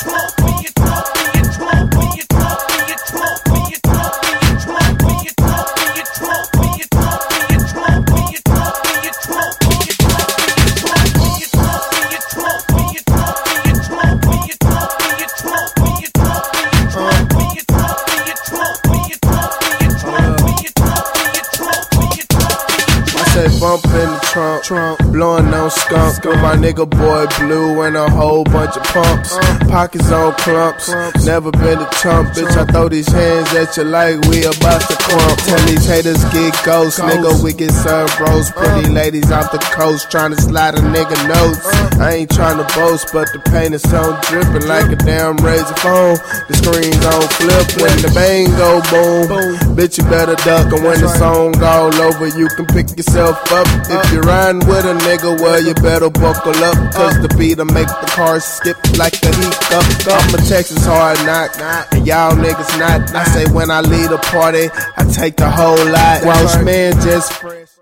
Say bump in the trunk, blowing on skunk with my nigga boy Blue and a whole bunch of pumps. Pockets on clumps, never been a chump. Bitch, I throw these hands at you like we about to crump. Tell these haters get ghost, nigga, we get served roast. Pretty ladies off the coast, trying to slide a nigga notes. I ain't trying to boast, but the paint is on dripping like a damn razor phone. The screen's on flip when the bang go boom. Bitch, you better duck, and when the song all over, you can pick yourself up. If you're riding with a nigga, well, you better buckle up, cause the beat'll make the car skip like the heat up. I'm a Texas hard knock, and y'all niggas not. I say when I lead a party, I take the whole lot. Welsh man just fresh.